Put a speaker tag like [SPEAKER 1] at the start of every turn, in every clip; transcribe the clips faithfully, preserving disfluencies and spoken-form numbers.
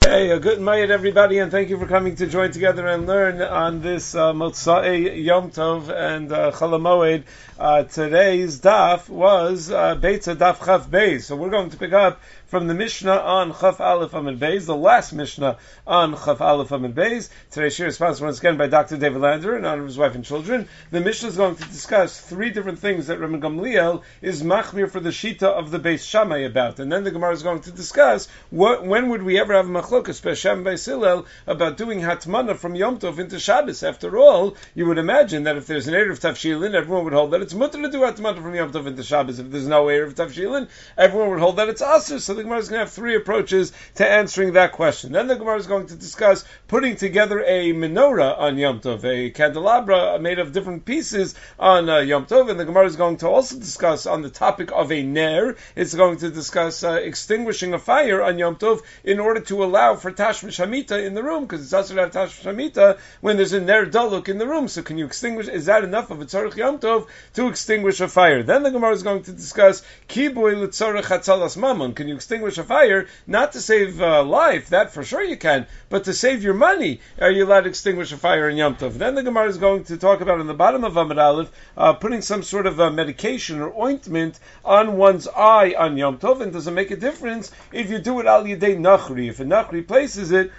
[SPEAKER 1] Hey, a good night, everybody, and thank you for coming to join together and learn on this uh, Motzai Yom Tov and uh, Chol HaMoed. Uh, today's daf was uh, Beitza Daf Chaf Beis, so we're going to pick up from the Mishnah on Chaf Aleph Amud Beis, the last Mishnah on Chaf Aleph Amud Beis. Today's shir is sponsored once again by Doctor David Lander in honor of his wife and children. The Mishnah is going to discuss three different things that Rabban Gamliel is machmir for the shita of the Beis Shammai about, and then the Gemara is going to discuss what, when would we ever have a machlokas Beshem Beis Hillel about doing hatmana from Yom Tov into Shabbos. After all, you would imagine that if there's an Erev Tavshilin, everyone would hold that it's mutter to do hatmana from Yom Tov into Shabbos. If there's no Erev Tavshilin, everyone would hold that it's asur. So the Gemara is going to have three approaches to answering that question. Then the Gemara is going to discuss putting together a menorah on Yom Tov, a candelabra made of different pieces on uh, Yom Tov, and the Gemara is going to also discuss on the topic of a ner. It's going to discuss uh, extinguishing a fire on Yom Tov in order to allow for tashmish hamita in the room, because it's also to have tashmish hamita when there's a ner daluk in the room. So can you extinguish? Is that enough of a tzorich Yom Tov to extinguish a fire? Then the Gemara is going to discuss kiboy l'tzorich hatzalas mamon. Can you extinguish a fire not to save uh, life? That for sure you can, but to save your money, are you allowed to extinguish a fire in Yom Tov? Then the Gemara is going to talk about in the bottom of Amud Aleph uh, putting some sort of uh, medication or ointment on one's eye on Yom Tov, and does it make a difference if you do it al yedei nachri? If a nachri places it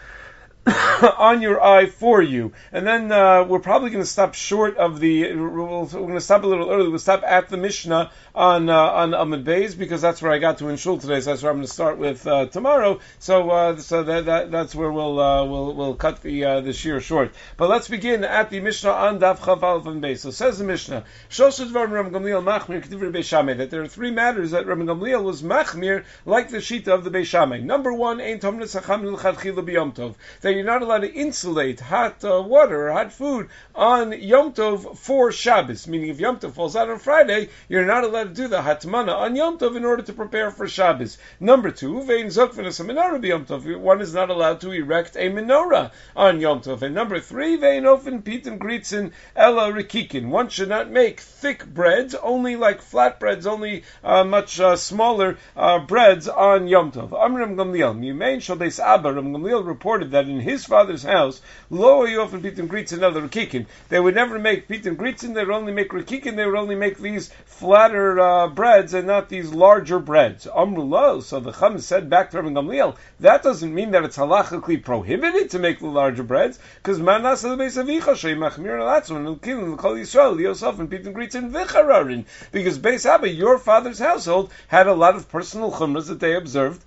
[SPEAKER 1] on your eye for you. And then uh, we're probably going to stop short of the, we're going to stop a little early, we'll stop at the Mishnah on uh, on Amud Beis, because that's where I got to in Shul today, so that's where I'm going to start with uh, tomorrow. So uh, so that, that that's where we'll uh, we'll we'll cut the uh, the shir short. But let's begin at the Mishnah on Daf Chaf Aleph Amud Beis. So says the Mishnah, Shlosh Dvarim Rabban Gamliel machmir k'divrei Beis Shammai, that there are three matters that Rabban Gamliel was machmir like the shita of the Beis Shammai. Number one, ein tomnes hacham l'chadchila b'Yom Tov, that you're not allowed to insulate hot uh, water or hot food on Yom Tov for Shabbos. Meaning, if Yom Tov falls out on Friday, you're not allowed to do the hatmana on Yom Tov in order to prepare for Shabbos. Number two, vein zokvenas a menorah b'Yom Tov. One is not allowed to erect a menorah on Yom Tov. And number three, vein ofen pitim gritzin ella rikikin. One should not make thick breads, only like flat breads, only uh, much uh, smaller uh, breads on Yom Tov. Amram Gamliel, Mimein shal Beis Abba, Ram Gamliel reported that in his father's house, lo yofen pitim gritzin ella rikikin. They would never make pitim gritzin, they would only make rikikin, they would only make these flatter uh, breads and not these larger breads. Amru lo, so the Chum said back to Rabban Gamliel, that doesn't mean that it's halachically prohibited to make the larger breads, because manas the Beis Avicha shei machmir alatzon and killing the Kol Yisrael Yosef and Pitim Gritzin v'chararin, because Beis Abba, your father's household, had a lot of personal chumras that they observed.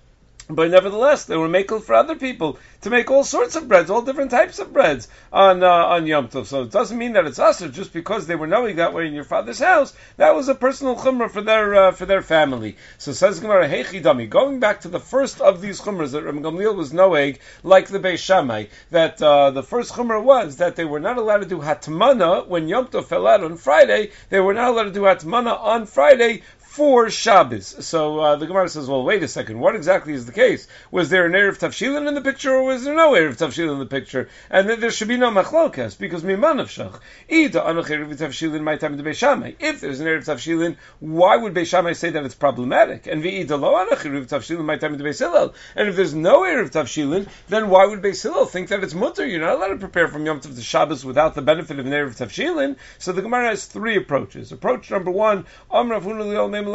[SPEAKER 1] But nevertheless, they were makel for other people to make all sorts of breads, all different types of breads on uh, on Yom Tov. So it doesn't mean that it's asur just because they were knowing that way in your father's house. That was a personal chumrah for their uh, for their family. So says Gemara, hey chidami, going back to the first of these chumras that Rabban Gamliel was knowing, like the Beis Shammai, that uh, the first chumrah was that they were not allowed to do hatmana when Yom Tov fell out on Friday. They were not allowed to do hatmana on Friday for Shabbos. So uh, the Gemara says, well, wait a second, what exactly is the case? Was there an Erev Tavshilin in the picture, or was there no Erev Tavshilin in the picture? And then there should be no machlokas, because miman nafshach. Ida anach Erev Tavshilin my time to Beis Shammai. If there's an Erev Tavshilin, why would Beis Shammai say that it's problematic? And v'ida lo anach Erev Tavshilin my time to Beis Hillel. And if there's no Erev Tavshilin, then why would Beis Hillel think that it's mutter? You're not allowed to prepare from Yom Tov to Shabbos without the benefit of an Erev Tavshilin. So the Gemara has three approaches. Approach number one, Amr Avuna Liol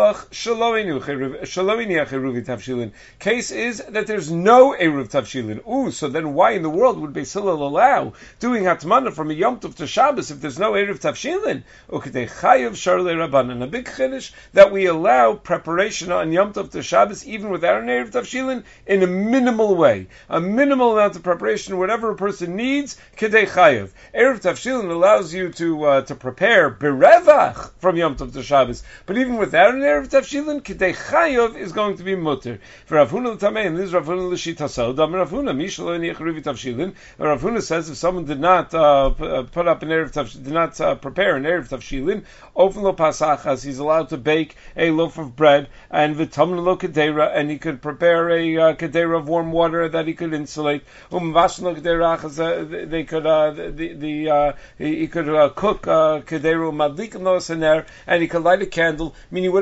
[SPEAKER 1] case is that there's no Eruv Tavshilin. Ooh, so then why in the world would Beis Hillel allow doing Hatmana from a Yom Tov to Shabbos if there's no Eruv Tavshilin? Uketei chayav shar le'Rabbanan, a big chiddush that we allow preparation on Yom Tov to Shabbos even without an Eruv Tavshilin in a minimal way, a minimal amount of preparation, whatever a person needs. Kedei chayav. Eruv Tavshilin allows you to uh, to prepare berevach from Yom Tov to Shabbos, but even without an Eruv Tavshilin, Kedei Chayav is going to be mutter. For Rav Huna l'tamei, and this is Rav Huna l'shitaso, Dam Rav Huna, Mishalo Niach Ruvi Tavshilin. Rav Huna says if someone did not uh, put up an Erev Tavshilin, did not uh, prepare an Erev Tavshilin, Ofen lo pasachas, he's allowed to bake a loaf of bread, and v'tamna lo kedera, and he could prepare a uh, kedera of warm water that he could insulate. Um vashan lo kedera, they could uh, the the uh, he, he could uh, cook uh, kedera madlikim lo asener, and he could light a candle. Meaning whatever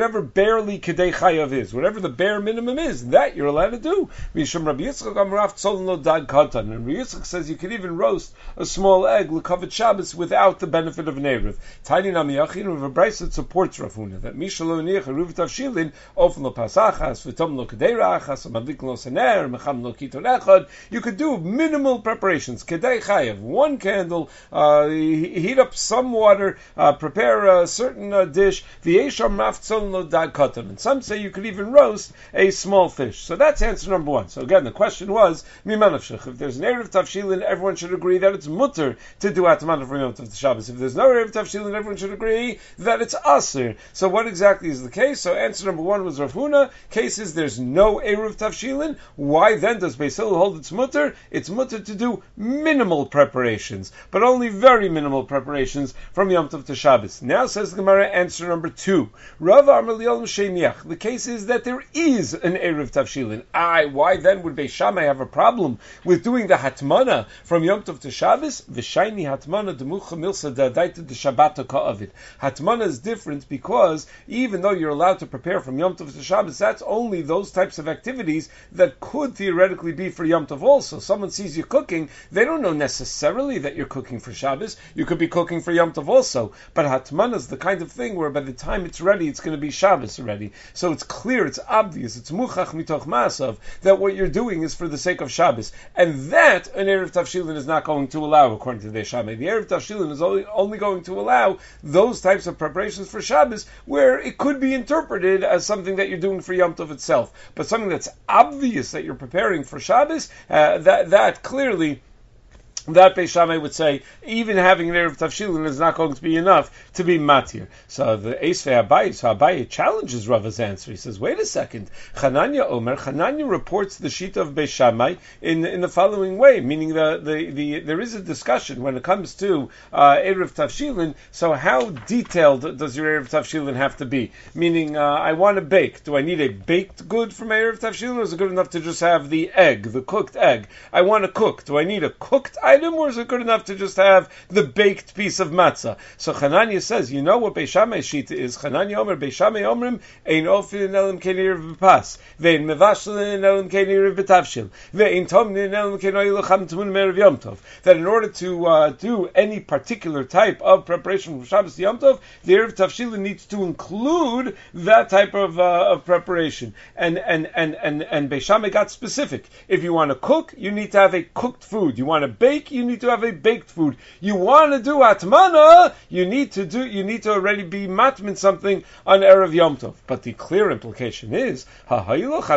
[SPEAKER 1] whatever barely kedei chayav is, whatever the bare minimum is, that you're allowed to do. Mishum Rabbi Yitzchak Amrav tzolin lo dag katan. And Rabbi Yitzchak says you can even roast a small egg l'kavet Shabbos without the benefit of an erev. Tiny namiyachin with a brayso that supports Rav Huna that mishalo niach eruv tavshilin often lo pasachas v'tom lo kedei rachas madlik lo sener mecham lo kiton echad. You could do minimal preparations. Kedei chayav, one candle, uh, heat up some water, uh, prepare a certain uh, dish. V'yesham maftzon lo dag katan. And some say you could even roast a small fish. So that's answer number one. So again, the question was mimanavshich. If there's an erev tavshilin, everyone should agree that it's mutter to do atman for Yom Tov Shabbos. If there's no erev tavshilin, everyone should agree that it's aser. So what exactly is the case? So answer number one was Rav Huna. Case is there's no erev tavshilin. Why then does Beis Hillel hold it's mutter? It's mutter to do minimal preparations, but only very minimal preparations from Yom Tov to Shabbos. Now says the Gemara, answer number two. Rav Amar Li'olam Sheiniach. The case is that there is an erev tavshilin. I. Why then would Beis Shammai have a problem with doing the hatmana from Yom Tov to Shabbos? V'shayni hatmana demucha milsa da'adaita deShabbata ka'avid. Hatmana is different because even though you're allowed to prepare from Yom Tov to Shabbos, that's only those types of activities that could theoretically be for Yom Tov also. Someone sees you cooking, they don't know necessarily that you're cooking for Shabbos. You could be cooking for Yom Tov also. But hatmana is the kind of thing where by the time it's ready, it's going to be Shabbos already. So it's clear, it's obvious, it's muchach mitoch masav, that what you're doing is for the sake of Shabbos. And that an erev tavshilin is not going to allow, according to the Shammai. The erev tavshilin is only, only going to allow those types of preparations for Shabbos where it could be interpreted as something that you're doing for Yom Tov itself. But something that's obvious that you're preparing for Shabbos, uh, that, that clearly that Beis Shammai would say, even having an erev tavshilin is not going to be enough to be matir. So the Eisvei Abaye, so Abaye challenges Rava's answer. He says, wait a second. Chananya Omer, Chananya reports the sheet of Beis Shammai in in the following way, meaning the, the, the there is a discussion when it comes to uh, erev tavshilin. So how detailed does your erev tavshilin have to be? Meaning, uh, I want to bake. Do I need a baked good from erev tavshilin, or is it good enough to just have the egg, the cooked egg? I want to cook. Do I need a cooked item? Or is it good enough to just have the baked piece of matzah? So Chananya says, you know what Beis Shammai shita is? Chananya Omer, Beis Shammai Omrim, ein ofin elam kenir b'pas, ve'in mevashlin elam kenir b'tavshil, ve'in tomnin elam kenir l'cham t'mun me'erev Yom Tov. That in order to uh, do any particular type of preparation for Shabbos to Yom Tov, the erev tavshilin needs to include that type of uh, of preparation. And and and and and Beis Shammai got specific. If you want to cook, you need to have a cooked food. You want to bake, you need to have a baked food. You want to do atmana, you need to do, you need to already be matmin something on Erev Yom Tov. But the clear implication is, that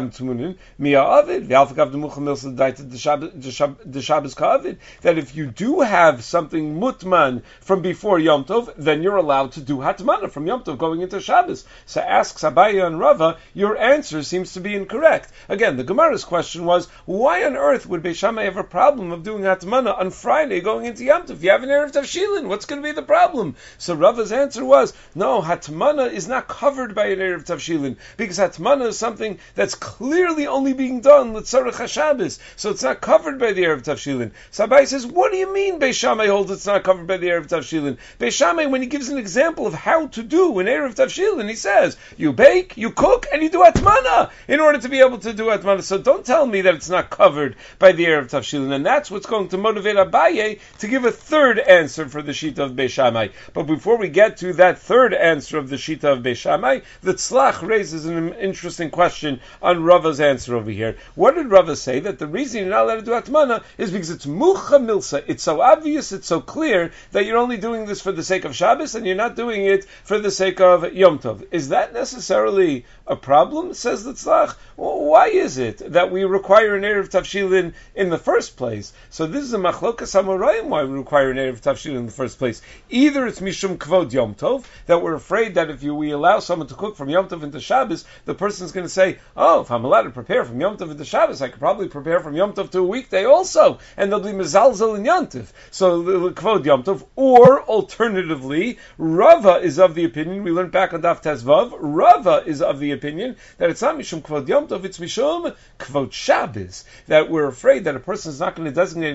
[SPEAKER 1] if you do have something mutman from before Yom Tov, then you're allowed to do hatmana from Yom Tov going into Shabbos. So asks Abaye and Rava, your answer seems to be incorrect. Again, the Gemara's question was, why on earth would Beis Shammai have a problem of doing hatmana on Friday going into Yom Tov? If you have an erev tavshilin, what's going to be the problem? So Rava's answer was, no, hatmana is not covered by an erev tavshilin, because hatmana is something that's clearly only being done l'tzarech HaShabbos, so it's not covered by the erev tavshilin. So Abaye says, what do you mean Beis Shammai holds it's not covered by the erev tavshilin? Beis Shammai, when he gives an example of how to do an erev tavshilin, he says, you bake, you cook, and you do hatmana in order to be able to do hatmana. So don't tell me that it's not covered by the erev tavshilin, and that's what's going to motivate Abaye to give a third answer for the Shita of Beis Shammai. But before we get to that third answer of the Shita of Beis Shammai, the Tzlach raises an interesting question on Rava's answer over here. What did Rava say? That the reason you're not allowed to do Atmana is because it's Mucha Milsa. It's so obvious, it's so clear that you're only doing this for the sake of Shabbos and you're not doing it for the sake of Yom Tov. Is that necessarily a problem, says the Tzlach? Well, why is it that we require an Erev Tavshilin in the first place? So this is a Machlokas HaMorayim why we require an Erev Tavshilin in the first place. Either it's Mishum Kvod Yom Tov, that we're afraid that if you, we allow someone to cook from Yom Tov into Shabbos, the person's going to say, oh, if I'm allowed to prepare from Yom Tov into Shabbos, I could probably prepare from Yom Tov to a weekday also, and they'll be Mezalzel in Yom Tov. So the Kvod Yom Tov, or alternatively, Rava is of the opinion, we learned back on Daf Tezvav, Rava is of the opinion that it's not Mishum Kvod Yom Tov, it's Mishum Kvod Shabbos, that we're afraid that a person is not going to designate enough food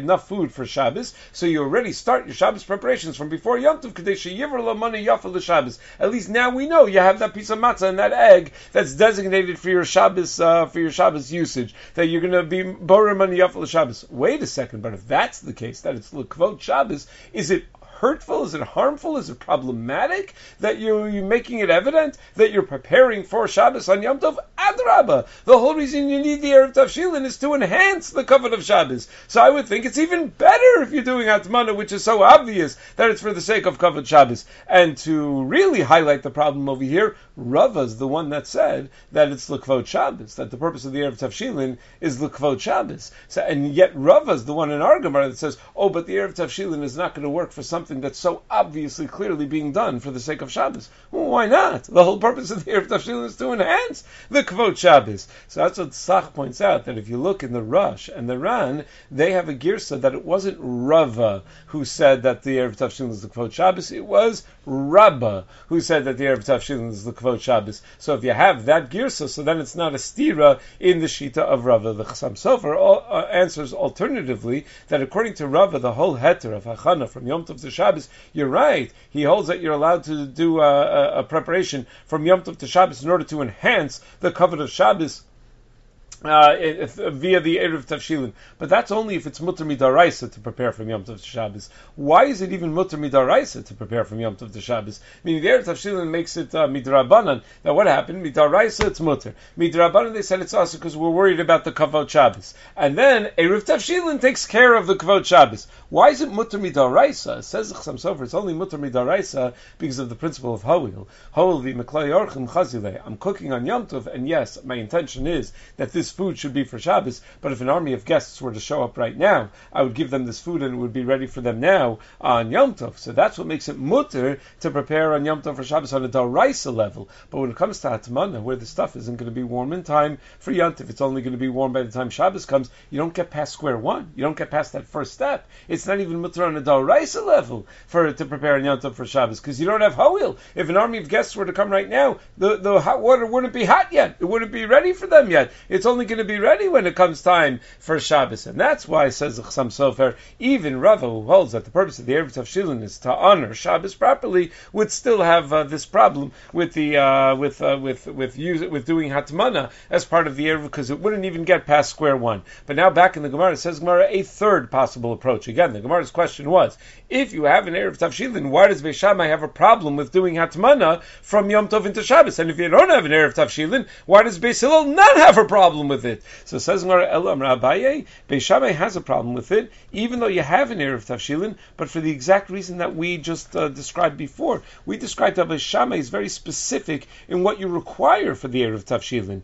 [SPEAKER 1] food for Shabbos, so you already start your Shabbos preparations from before Yom Tov, Kadesh Yiver Lamani Yafa l'Shabbos. At least now we know you have that piece of matzah and that egg that's designated for your Shabbos uh, for your Shabbos usage, that you're going to be Borer Mani Yafa l'Shabbos. Wait a second, but if that's the case, that it's L'Kvod Shabbos, is it hurtful? Is it harmful? Is it problematic that you, you're making it evident that you're preparing for Shabbos on Yom Tov? Adrabah. The whole reason you need the Erev Tavshilin is to enhance the covenant of Shabbos. So I would think it's even better if you're doing Hatmana, which is so obvious that it's for the sake of covenant Shabbos. And to really highlight the problem over here, Rava is the one that said that it's L'Kvod Shabbos, that the purpose of the Erev Tavshilin is L'Kvod Shabbos. So, and yet Rava is the one in our Gemara that says, oh, but the Erev Tavshilin is not going to work for something that's so obviously, clearly being done for the sake of Shabbos. Well, why not? The whole purpose of the Erev Tavshilin is to enhance the Kvod Shabbos. So that's what Tzach points out, that if you look in the Rush and the Ran, they have a girsa that it wasn't Rava who said that the Erev Tavshilin is the Kvod Shabbos, it was Rabbah who said that the Erev Tavshilin is the Kvod Shabbos. So if you have that girsa, so then it's not a stira in the Shita of Rava. The Chassam Sofer uh, answers alternatively that according to Rava, the whole heter of Hachana from Yom Tov to Shabbos, you're right. He holds that you're allowed to do a, a, a preparation from Yom Tov to Shabbos in order to enhance the covenant of Shabbos Uh, if, if, via the Erev Tavshilin. But that's only if it's Mutter Midaraisa to prepare from Yom Tov to Shabbos. Why is it even Mutter Midaraisa to prepare from Yom Tov to Shabbos? Meaning the Erev Tavshilin makes it uh, Midrabanan. Now what happened? Midaraisa, it's Mutter. Midrabanan, they said it's also because we're worried about the Kavod Shabbos. And then Erev Tavshilin takes care of the Kavod Shabbos. Why is it Mutter Midaraisa? It says Chassam Sofer, it's only Mutter Midaraisa because of the principle of Hoil. Hoil vi Meklai Orchim Chazile. I'm cooking on Yom Tov, and yes, my intention is that this food should be for Shabbos, but if an army of guests were to show up right now, I would give them this food and it would be ready for them now on Yom Tov. So that's what makes it mutter to prepare on Yom Tov for Shabbos on a Daraisa level. But when it comes to Hatmana, where the stuff isn't going to be warm in time for Yom Tov, it's only going to be warm by the time Shabbos comes, you don't get past square one. You don't get past that first step. It's not even mutter on a Daraisa level for to prepare on Yom Tov for Shabbos, because you don't have Hoil. If an army of guests were to come right now, the, the hot water wouldn't be hot yet. It wouldn't be ready for them yet. It's only going to be ready when it comes time for Shabbos. And that's why, says the Chassam Sofer, even Rava, who holds that the purpose of the Erev Tavshilin is to honor Shabbos properly, would still have uh, this problem with the uh, with uh, with with use, with doing Hatmana as part of the Erev, because it wouldn't even get past square one. But now back in the Gemara, it says Gemara a third possible approach. Again, the Gemara's question was, if you have an Erev Tavshilin, why does Beis Shammai have a problem with doing Hatmana from Yom Tov into Shabbos? And if you don't have an Erev Tavshilin, why does Beis Hillel not have a problem with it? So says Gemara, Elam Rabbaye, Beis Shammai has a problem with it, even though you have an Erev Tavshilin, but for the exact reason that we just uh, described before. We described that Beis Shammai is very specific in what you require for the Erev Tavshilin.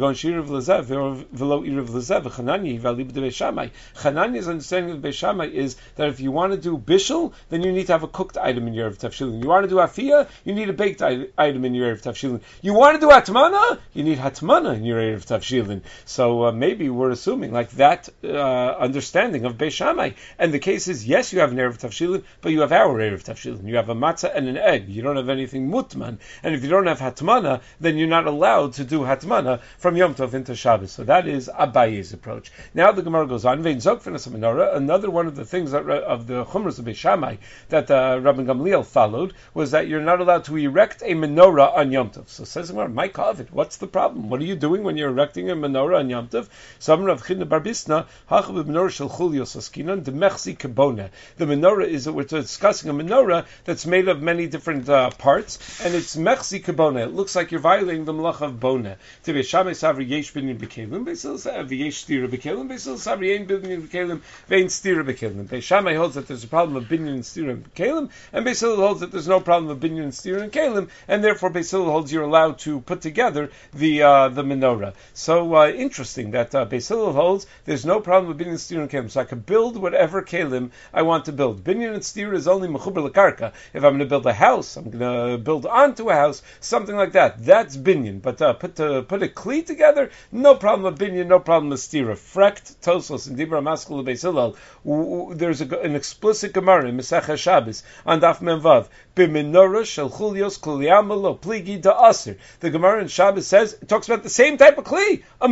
[SPEAKER 1] Chananya's understanding of Beis Shammai is that if you want to do bishul, then you need to have a cooked item in your Erev Tavshilin. You want to do afiyah, you need a baked item in your Erev Tavshilin. You want to do hatmana, you need hatmana in your Erev Tavshilin. So uh, maybe we're assuming like that uh, understanding of Beis Shammai. And the case is, yes, you have an Erev Tavshilin, but you have our Erev Tavshilin. You have a matzah and an egg. You don't have anything mutman. And if you don't have hatmana, then you're not allowed to do hatmana from Yom Tov into Shabbos. So that is Abaye's approach. Now the Gemara goes on. Another one of the things that of the Chumras of Beis Shammai that uh, Rabbi Gamliel followed was that you're not allowed to erect a menorah on Yom Tov. So says the Gemara, my Kavid, what's the problem? What are you doing when you're erecting a menorah on Yom Tov? Some Rav Chidna Bar Bisna, Hachav menorah shel chulios askinan demechsi kabona. The menorah is we're discussing a menorah that's made of many different uh, parts, and it's mechsi kabona. It looks like you're violating the malach of bona. To Beis Shammai savri yesh binyan bekelim, Beis Hillel savri yesh stira bekelim, Beis Hillel savri yein binyan bekelim, vein stira bekelim. Beis Shammai holds that there's a problem of binyan and stira and bekelim, and Beis Hillel holds that there's no problem of binyan and stira and kelim, and therefore Beis Hillel holds you're allowed to put together the uh, the menorah. So uh, interesting that uh, Beis Hillel holds there's no problem with binyan and stira and kelim, so I can build whatever kelim I want to build. Binyan and stira is only mechuber lekarka. If I'm going to build a house, I'm going to build onto a house, something like that. That's binyan. But uh, put uh, put a kli together, no problem with binyan, no problem with stira. Frekt Tosos and Dibra Maskul Beis Hillel. There's a, an explicit Gemara in Masechah Shabbos on Daf Memvav. B'menorah shel chulios kliyama lo pligi da aser. The Gemara in Shabbos says it talks about the same type of kli, a menorah.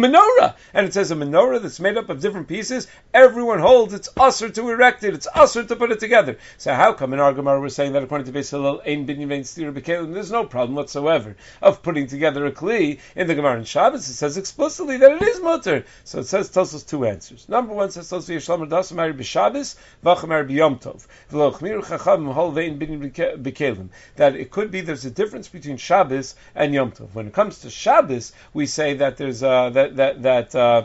[SPEAKER 1] menorah, and it says a menorah that's made up of different pieces, everyone holds it's usher to erect it, it's usher to put it together. So how come in our Gemara we're saying that according to Beis Hillel, ein binyan vein stira b'kelim, there's no problem whatsoever of putting together a kli. In the Gemara in Shabbos, it says explicitly that it is mutter. So it says, tells us two answers. Number one says, tells us Yishlam Radasa Mari b'Shabbos, V'acham Mari b'Yom Tov. V'lo chmiru chacham hol vein binyan b'kelim. That it could be there's a difference between Shabbos and Yom Tov. When it comes to Shabbos, we say that there's uh, that that that. Uh,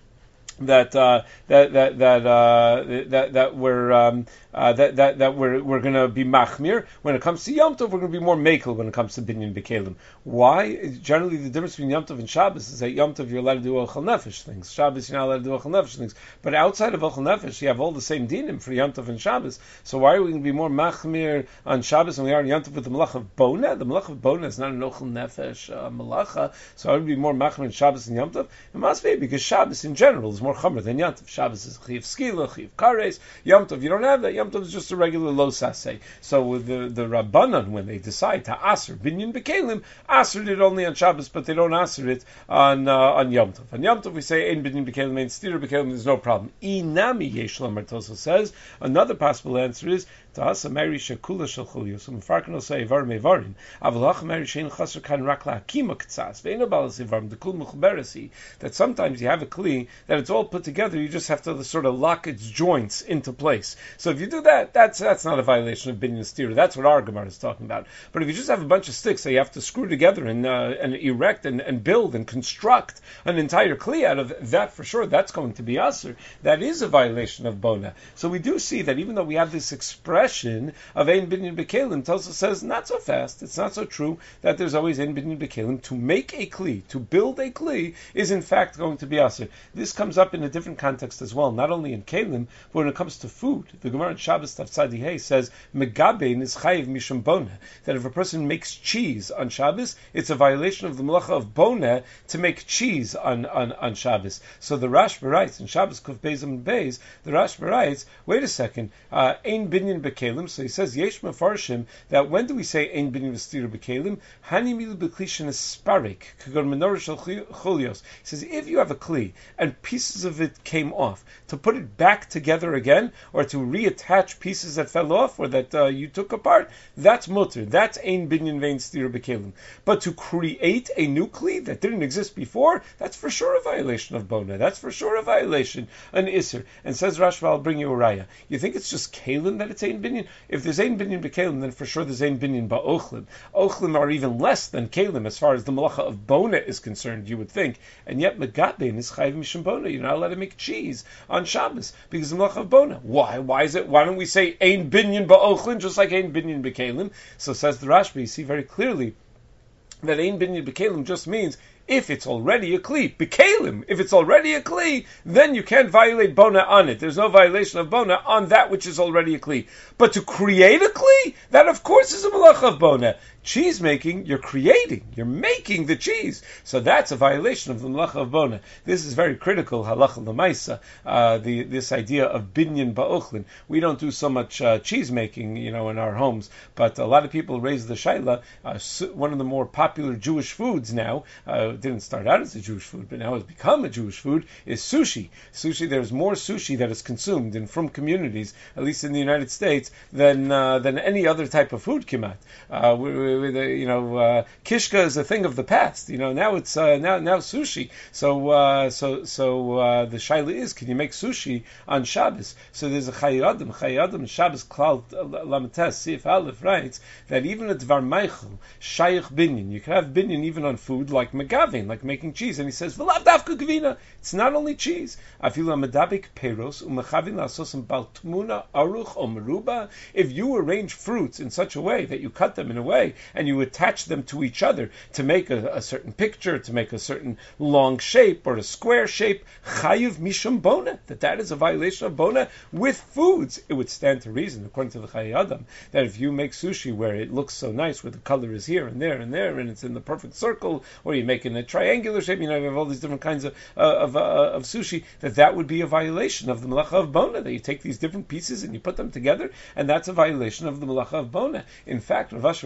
[SPEAKER 1] that uh, that that that uh, that that we're um, uh, that that that we're we're going to be machmir. When it comes to Yom Tov, we're going to be more makel when it comes to binyan b'kelim. Why? Generally, the difference between Yom Tov and Shabbos is that Yom Tov you're allowed to do ochel nefesh things. Shabbos you're not allowed to do ochel nefesh things. But outside of ochel nefesh, you have all the same dinim for Yom Tov and Shabbos. So why are we going to be more machmir on Shabbos than we are on Yom Tov with the malach of bona? The malach of bona is not an ochel nefesh uh, malacha. So I would be more machmir on Shabbos and Yom Tov. It must be because Shabbos in general is more chomer than Yom Tov. Shabbos is chiv skila, chiv kares. Yom Tov, you don't have that. Yom Tov is just a regular lo saseh. So with the, the Rabbanan, when they decide to aser binyan b'kelim, aser it only on Shabbos, but they don't aser it on uh, on Yom Tov. On Yom Tov, we say ein binyan b'kelim, ein stira b'kelim, there's no problem. Inami yesh lamar Tosa says, another possible answer is, Ta'asa Mary Shekula Shalchul Yosum Farkan say Var Mevarim Avalach Mary Shein Chaser Kan Rakla Kima Ktsas Ve'ino Balas Ivarim Dekul Muchberesi, that sometimes you have a kli that it's all put together, you just have to sort of lock its joints into place. So if you do that, that's that's not a violation of binyan stira. That's what our Gemara is talking about. But if you just have a bunch of sticks that you have to screw together and uh, and erect and, and build and construct an entire kli out of that, for sure, that's going to be aser. That is a violation of bona. So we do see that even though we have this expression of ein binyan b'kelim, Tosa says not so fast. It's not so true that there's always ein binyan b'kelim. To make a kli, to build a kli, is in fact going to be aser. This comes up in a different context as well, not only in kelim, but when it comes to food. The Gemara in Shabbos Tav Tzadi Hey says megabein is chayiv mishum bona, that if a person makes cheese on Shabbos, it's a violation of the malacha of bona to make cheese on on, on Shabbos. So the Rashba writes in Shabbos Kuf Beis and Beis, the Rashba writes, wait a second, uh, ein binyan b'kelim. So he says yesh mefarshim that when do we say ein binyan v'stira b'kelim? Hani milu b'klishin esparik k'gon menorah shel chulios. He says if you have a kli and pieces of it came off, to put it back together again, or to reattach pieces that fell off or that uh, you took apart, that's mutter. That's ein binyan vein stira b'kelim. But to create a new kli that didn't exist before, that's for sure a violation of bona. That's for sure a violation, an isser. And says Rashba, I'll bring you a raya. You think it's just kelim that it's ein binyan? If there's ein binyan b'kelim, then for sure there's ein binyan ba'ochlim. Ochlim are even less than kelim as far as the malacha of bona is concerned, you would think. And yet megabein is chayiv mishum bona. You're not allowed to make cheese on Shabbos because the malacha of bona. Why? Why is it? Why don't we say ein binyan ba'ochlin just like ein binyan b'kelim? So says the Rashba, you see very clearly that ein binyan b'kelim just means if it's already a kli, b'kelim, if it's already a kli, then you can't violate bona on it. There's no violation of bona on that which is already a kli. But to create a kli, that of course is a malacha of bona. Cheese making, you're creating, you're making the cheese. So that's a violation of the malacha of bona. This is very critical, halacha l'maisa, uh, the this idea of binyan ba'ochlin. We don't do so much uh, cheese making, you know, in our homes, but a lot of people raise the shaila. Uh, one of the more popular Jewish foods now, uh, didn't start out as a Jewish food, but now has become a Jewish food, is sushi. Sushi, there's more sushi that is consumed in from communities, at least in the United States, than uh, than any other type of food, kimat. Uh, we, we, we, you know, uh, kishka is a thing of the past. You know, now it's uh, now now sushi. So uh, so so uh, the shaila is, can you make sushi on Shabbos? So there's a chayyadam, chayyadam Shabbos klal lamates sif aleph writes that even a dvar meichel shayich binyan, you can have binyan even on food like megavin, like making cheese. And he says v'lav dafka gvina. It's not only cheese. Afilu medabik peros umechavin lasosim bal tmuna aruch o meruba. If you arrange fruits in such a way that you cut them in a way and you attach them to each other to make a, a certain picture, to make a certain long shape or a square shape, chayiv mishum bona, that that is a violation of bona with foods. It would stand to reason, according to the Chayei Adam, that if you make sushi where it looks so nice, where the color is here and there and there, and it's in the perfect circle, or you make it in a triangular shape, you know, you have all these different kinds of uh, of, uh, of sushi, that that would be a violation of the malacha of bona, that you take these different pieces and you put them together, and that's a violation of the malacha of bona. In fact, Rav Asher Weiss in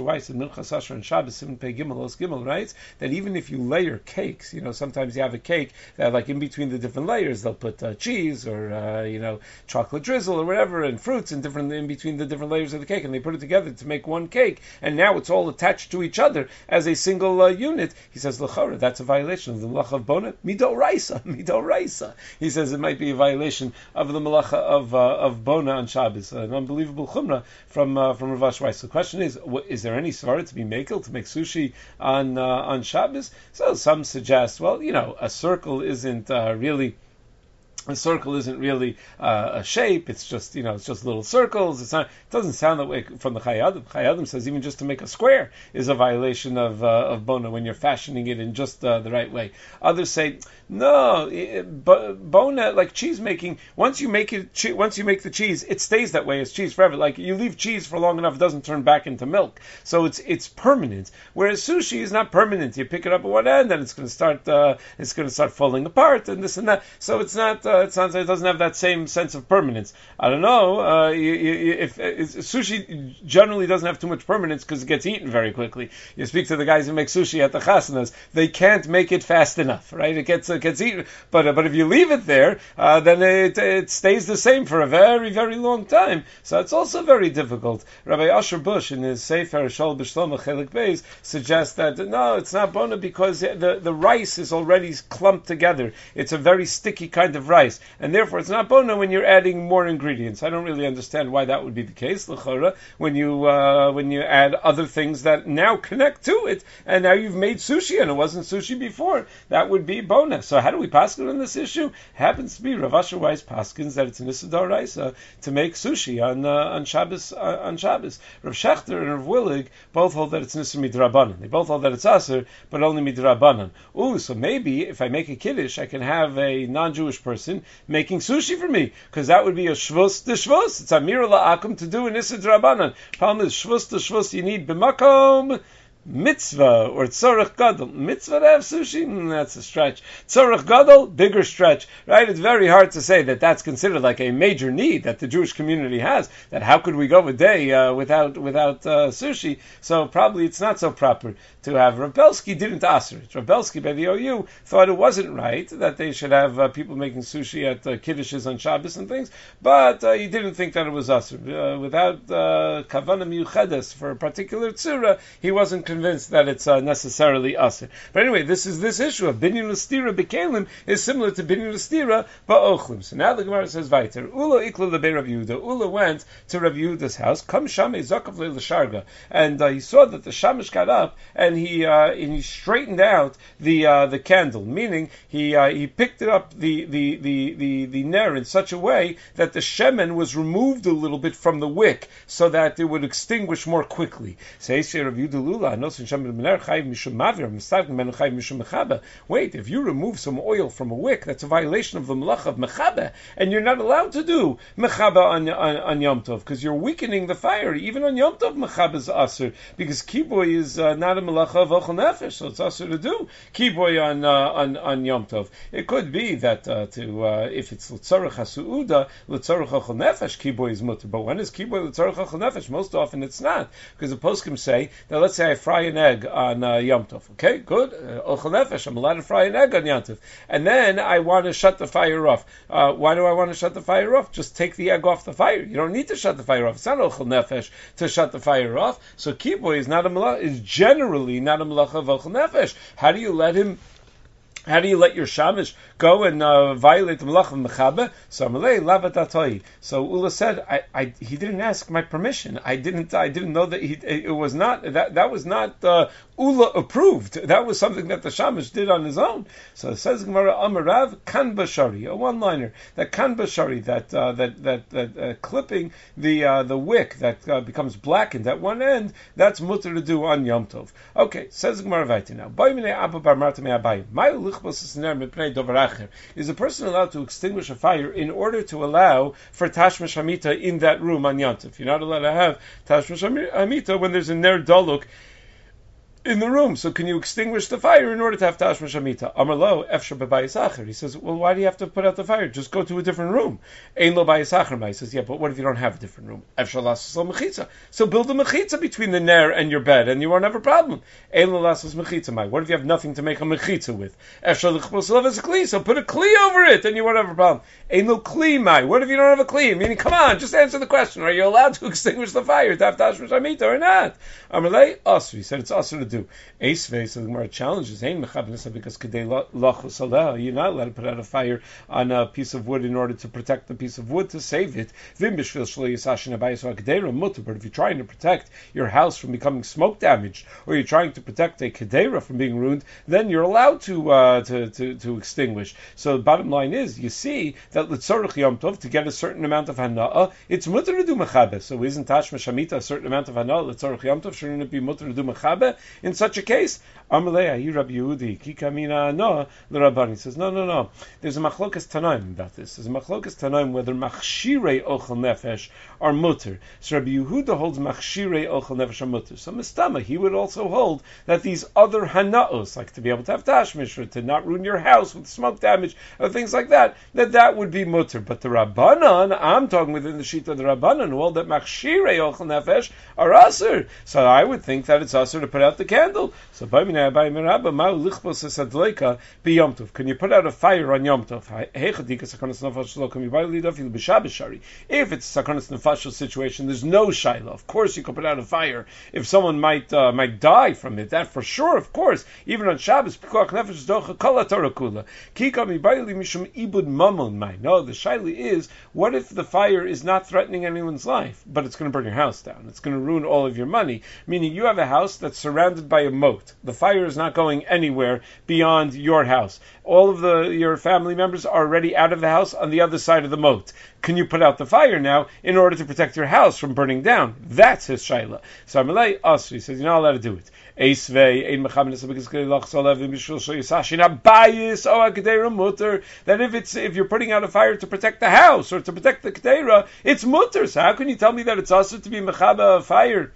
[SPEAKER 1] Minchas Asher and Shabbos, Simon Pei Gimel, Os Gimel, right? That even if you layer cakes, you know, sometimes you have a cake that, like, in between the different layers, they'll put uh, cheese or, uh, you know, chocolate drizzle or whatever, and fruits in different in between the different layers of the cake, and they put it together to make one cake, and now it's all attached to each other as a single uh, unit. He says, L'chora, that's a violation of the Malacha of Bona, Midoraisa, Midoraisa. He says it might be a violation of the Malacha of uh, of Bona on Shabbos, an unbelievable chumrah from uh, from Rav Weiss. The question is, what, is there any svara to be makel to make sushi on uh, on Shabbos? So some suggest, well, you know, a circle isn't uh, really. A circle isn't really uh, a shape. It's just, you know, it's just little circles. It's not. It doesn't sound that way from the Chayei Adam. Chayei Adam says even just to make a square is a violation of uh, of Bona when you're fashioning it in just uh, the right way. Others say no, it, Bona, like cheese making. Once you make it, che- once you make the cheese, it stays that way as cheese forever. Like you leave cheese for long enough, it doesn't turn back into milk. So it's it's permanent. Whereas sushi is not permanent. You pick it up at one end, and it's going to start uh, it's going to start falling apart, and this and that. So it's not. Uh, it sounds like it doesn't have that same sense of permanence. I don't know. Uh, you, you, if, if sushi generally doesn't have too much permanence because it gets eaten very quickly. You speak to the guys who make sushi at the chasanas; they can't make it fast enough, right? It gets it gets eaten. But uh, but if you leave it there, uh, then it it stays the same for a very very long time. So it's also very difficult. Rabbi Asher Bush in his Sefer Shol B'Shlomo Chelik Beis suggests that no, it's not bona because the the rice is already clumped together. It's a very sticky kind of rice. And therefore, it's not bona when you're adding more ingredients. I don't really understand why that would be the case, l'chora, when you uh, when you add other things that now connect to it, and now you've made sushi, and it wasn't sushi before. That would be bona. So how do we paskin on this issue? Happens to be Rav Asher Weiss paskins that it's an issa d'oraisa to make sushi on uh, on Shabbos uh, on Shabbos. Rav Shechter and Rav Willig both hold that it's an issa midrabanan. They both hold that it's aser, but only midrabanan. Ooh, so maybe if I make a kiddush, I can have a non-Jewish person making sushi for me, because that would be a shvus de shvus. It's a mira la'akum to do an issa d'rabanan. Problem is, shvus de shvus you need b'makom mitzvah or tzorach gadol. Mitzvah to have sushi? Mm, that's a stretch. Tzorach gadol, bigger stretch, right? It's very hard to say that that's considered like a major need that the Jewish community has. That how could we go a day uh, without without uh, sushi? So probably it's not so proper to have. Rav Belsky didn't answer it. Rav Belsky by the O U thought it wasn't right that they should have uh, people making sushi at uh, kiddushes on Shabbos and things, but uh, he didn't think that it was asur. Uh, without uh, kavana miyuchedes for a particular tzura, he wasn't convinced that it's uh, necessarily asur. But anyway, this is this issue of binyan l'stira b'kelim is similar to binyan l'stira ba'ochlim. So now the Gemara says Vayter Ula ikla lebei Rav Yehuda. Ula went to Rav Yehuda's house. Kam shamei zakav le'lasharga, and uh, he saw that the shamash got up and he uh, and he straightened out the uh, the candle, meaning he uh, he picked it up the the the the the ner in such a way that the shemen was removed a little bit from the wick so that it would extinguish more quickly. Says Rav Yehuda Lula, wait, if you remove some oil from a wick, that's a violation of the malach of mechabe, and you're not allowed to do mechabe on, on, on Yom Tov, because you're weakening the fire. Even on Yom Tov, mechabe is asur, because kiboy is uh, not a malach of ochel nefesh, so it's asur to do kiboy on, uh, on, on Yom Tov. It could be that uh, to uh, if it's l'tzorach hasuuda, l'tzorach ochel nefesh, kiboy is mutter, but when is kiboy l'tzorach ochel nefesh? Most often it's not, because the poskim say that let's say I fry an egg on uh, Yom Tov. Okay, good. Ochel nefesh, I'm allowed to fry an egg on Yom Tov. And then I want to shut the fire off. Uh, why do I want to shut the fire off? Just take the egg off the fire. You don't need to shut the fire off. It's not ochel nefesh to shut the fire off. So kiboy is not a malach, is generally not a malach of ochel nefesh. How do you let him How do you let your shamish go and uh, violate the malach of mechabe? So Amalei lavat atoi. So Ula said, I, I, he didn't ask my permission. I didn't, I didn't know that he, it was not that that was not uh, Ula approved. That was something that the shamish did on his own. So it says Gemara Amarav kan bashari, a one-liner that kan bashari, that uh, that that, that uh, clipping the uh, the wick that uh, becomes blackened at one end. That's mutter to do on Yom Tov. Okay, says Gemara Vayter now. Is a person allowed to extinguish a fire in order to allow for tashmish hamita in that room on Yom Tov? You're not allowed to have tashmish hamita when there's a ner daluk in the room. So can you extinguish the fire in order to have tashmish amita? Amar lo efshar b'bayis acher. He says, well, why do you have to put out the fire? Just go to a different room. Ein lo bayis acher. He says, yeah, but what if you don't have a different room? Efshar lasas lo mechitza. So build a mechitza between the ner and your bed, and you won't have a problem. Ein lo lasas mechitza mai. What if you have nothing to make a mechitza with? Efshar l'chpos lo as a kli. So put a kli over it, and you won't have a problem. Ein lo kli mai. What if you don't have a kli? Meaning, come on, just answer the question. Are you allowed to extinguish the fire to have tashmish amita or not? Amar le asr. He said it's asr to do. Eisvei, so the Gemara challenges, Ein mechabnesa, because kedei lachus aleh, you're not allowed to put out a fire on a piece of wood in order to protect the piece of wood, to save it. Vim b'shvil shlo yisashin abayis or kedera mutter, but if you're trying to protect your house from becoming smoke damaged, or you're trying to protect a kedera from being ruined, then you're allowed to uh, to, to to extinguish. So the bottom line is, you see that l'tzorich yom tov, to get a certain amount of hana'ah, it's mutter to do mechabe. So isn't tashmish amita a certain amount of hana'ah l'tzorich yom tov? Shouldn't it be mutter to do mechabe in such a case? Amalei Rabbi Yehudi Kikamina no the Rabbani says no no no. There's a machlokas tanaim about this. There's a machlokas tanaim whether machshirei ochel nefesh are mutter. So Rabbi Yehuda holds machshirei ochel nefesh are mutter. So Mistama, he would also hold that these other hanaos, like to be able to have tashmish or to not ruin your house with smoke damage or things like that, that that would be mutter. But the Rabbanan, I'm talking within the sheet of the Rabbanan, who hold that machshirei ochel nefesh are asur. So I would think that it's asur to put out the candle. So can you put out a fire on Yom Tov? If it's a sakanas nefashos situation, there's no shaila. Of course, you can put out a fire if someone might uh, might die from it. That for sure, of course. Even on Shabbos, pikuach nefesh docha kol haTorah kula. Kikam yibayli mishum ibud mamon mai. No, the shaila is, what if the fire is not threatening anyone's life, but it's going to burn your house down? It's going to ruin all of your money. Meaning, you have a house that's surrounded by a moat. The fire is not going anywhere beyond your house. All of the your family members are already out of the house on the other side of the moat. Can you put out the fire now in order to protect your house from burning down? That's his shaila. So Amalei Asri says you're not allowed to do it. That if it's if you're putting out a fire to protect the house or to protect the kedera, it's mutter. So how can you tell me that it's also to be mechaba a fire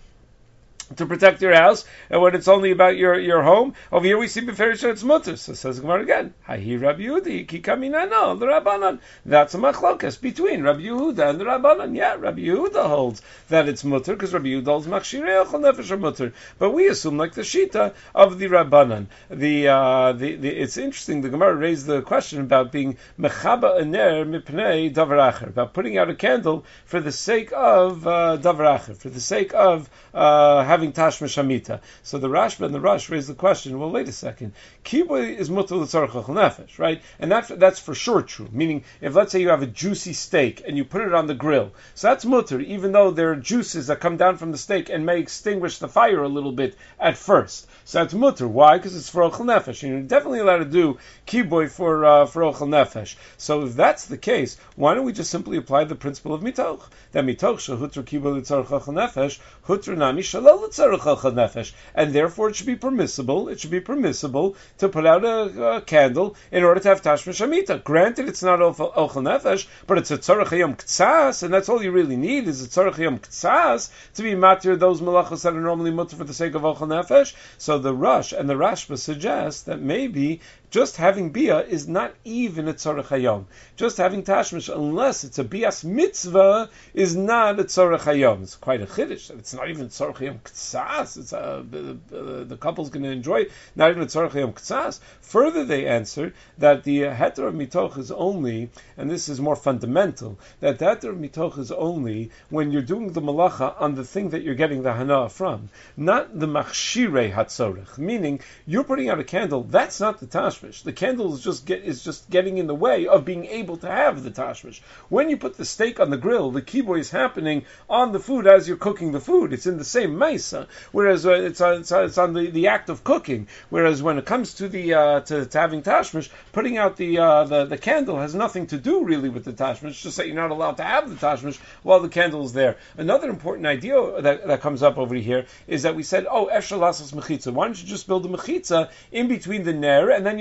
[SPEAKER 1] to protect your house, and when it's only about your, your home? Over here we see beferish it's mutter. So says Gemara again, Hahi Rabbi Yehudi ki kaminano the Rabbanan. That's a machlokas between Rabbi Yehuda and the Rabbanan. Yeah, Rabbi Yehuda holds that it's mutter because Rabbi Yehuda holds machshirei ochel nefesh are mutter. But we assume like the shita of the Rabbanan. The, uh, the the it's interesting. The Gemara raised the question about being mechaba aner mipnei davar acher, about putting out a candle for the sake of uh, davar acher, for the sake of uh, having having tashmish amita. So the Rashba and the Rush raise the question, well, wait a second. Kibui is mutter l'tzarech ochel nefesh, right? And that, that's for sure true. Meaning, if let's say you have a juicy steak and you put it on the grill, so that's mutter, even though there are juices that come down from the steak and may extinguish the fire a little bit at first. So that's mutter. Why? Because it's for ochel nefesh. And you're definitely allowed to do kibui for uh, for ochel nefesh. So if that's the case, why don't we just simply apply the principle of mitoch? That mitoch shehutr kibui l'tzarech ochel nefesh, hutr nami shalol l'tzarech ochel nefesh. And therefore it should be permissible, it should be permissible to put out a, a candle in order to have tashmish amita. Granted, it's not ochel nefesh, but it's a tzarech yom ktsas, and that's all you really need is a tzarech yom ktsas to be matir those malachos that are normally mutter for the sake of ochel nefesh. So the Rush and the Rashba suggest that maybe just having bia is not even a tzarech hayom. Just having tashmish, unless it's a bias mitzvah, is not a tzarech hayom. It's quite a chiddush. It's not even tzarech hayom ktsas. It's a, the, the, the couple's going to enjoy it. Not even a tzarech hayom ktsas. Further, they answer that the heter of mitoch is only, and this is more fundamental, that the heter of mitoch is only when you're doing the malacha on the thing that you're getting the hana from, not the machshirei hatzorech. Meaning, you're putting out a candle. That's not the tashmish. The candle is just get, is just getting in the way of being able to have the tashmish. When you put the steak on the grill, the kibui is happening on the food as you're cooking the food. It's in the same maisa. Whereas uh, it's, uh, it's, uh, it's on the, the act of cooking. Whereas when it comes to the uh, to, to having tashmish, putting out the, uh, the the candle has nothing to do really with the tashmish. It's just that you're not allowed to have the tashmish while the candle is there. Another important idea that, that comes up over here is that we said, oh, efshar lasas mechitza. Why don't you just build a mechitza in between the ner, and then you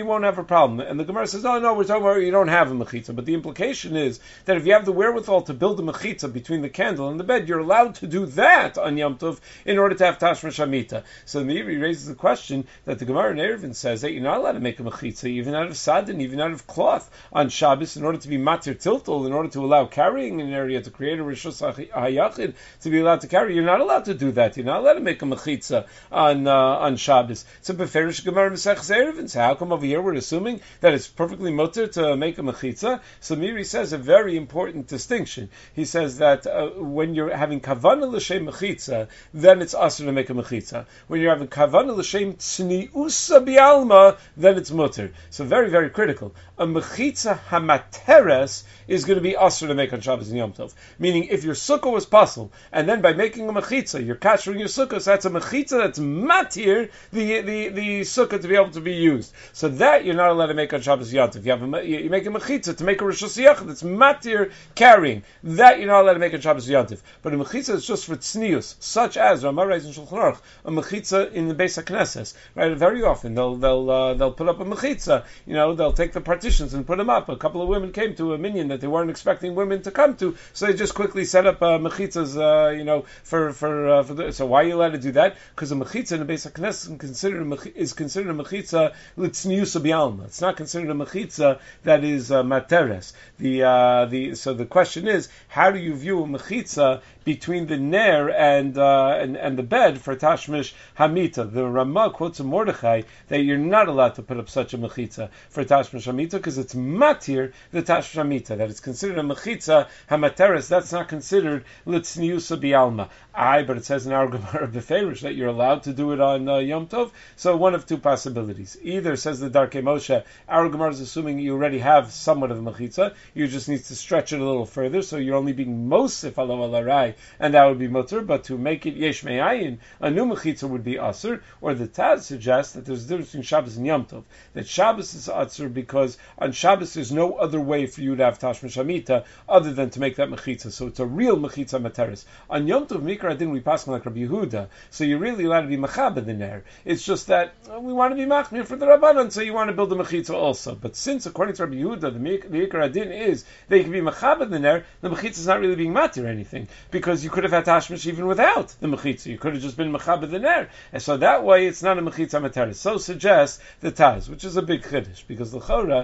[SPEAKER 1] won't have a problem. And the Gemara says, oh no, we're talking about you don't have a mechitza. But the implication is that if you have the wherewithal to build a mechitza between the candle and the bed, you're allowed to do that on Yom Tov in order to have tashmish hamita. So the Meiri raises the question that the Gemara in Eruvin says that you're not allowed to make a mechitza even out of sadin, even out of cloth on Shabbos in order to be matir tiltul, in order to allow carrying in an area, to create a rishus hayachid, to be allowed to carry. You're not allowed to do that. You're not allowed to make a mechitza on uh, on Shabbos. It's a beferish Gemara Mesechus Eruvin. So how come over here we're assuming that it's perfectly mutter to make a mechitza? So Meiri says a very important distinction. He says that uh, when you're having kavanah l'shem mechitza, then it's asur to make a mechitza. When you're having kavanah l'shem tzniusa bialma, then it's mutter. So very, very critical. A mechitza hamateres is going to be asur to make on Shabbos and Yom Tov. Meaning, if your sukkah was puzzle, and then by making a mechitza, you're kashering your sukkah, so that's a mechitza that's matir the, the, the sukkah to be able to be used. So that you're not allowed to make on Shabbos Yom Tov. You have a, you make a mechitza to make a rishus yachid that's matir carrying. That you're not allowed to make on Shabbos Yom Tov. But a mechitza is just for tznius, such as Ramah writes in Shulchan Aruch, a mechitza in the Beis HaKnesses. Right? Very often they'll they'll uh, they'll put up a mechitza. You know, they'll take the partitions and put them up. A couple of women came to a minyan that they weren't expecting women to come to, so they just quickly set up uh, mechitzas. Uh, you know, for for uh, for the, so why are you allowed to do that? Because a mechitza in the Beis HaKnesses is considered a mech, is considered a mechitza l'tzniusa bialma. It's not considered a mechitza that is uh, materes. The uh, the so the question is, how do you view a mechitza between the ner and uh, and and the bed for tashmish hamita? The Ramah quotes a Mordechai that you're not allowed to put up such a mechitza for tashmish hamita because it's matir the tashmish hamita, that it's considered a mechitza hamateres. That's not considered litzniusa bialma. Aye, but it says in our Gemara beferish that you're allowed to do it on uh, Yom Tov. So one of two possibilities: either says the Darkei Moshe, our Gemara is assuming you already have somewhat of a mechitza, you just need to stretch it a little further, so you're only being mosif alo alarai, and that would be mutter. But to make it yesh me'ayin, a new mechitza would be asur. Or the Taz suggests that there's a difference between Shabbos and Yom Tov. That Shabbos is asur because on Shabbos there's no other way for you to have tashmish hamita other than to make that mechitza. So it's a real mechitza materis. On Yom Tov mikra din we pass like Rabbi Yehuda, so you're really allowed to be mechaber the ner. It's just that uh, we want to be machmir for the Rabbanan, so you want to build a mechitza also. But since according to Rabbi Yehuda the mikra din is that you can be mechaber the ner, the mechitza is not really being matir or anything, because you could have had tashmish even without the mechitza. You could have just been mechaber the ner, and so that way it's not a mechitza materis. So suggests the Taz, which is a big chiddush, because the chora,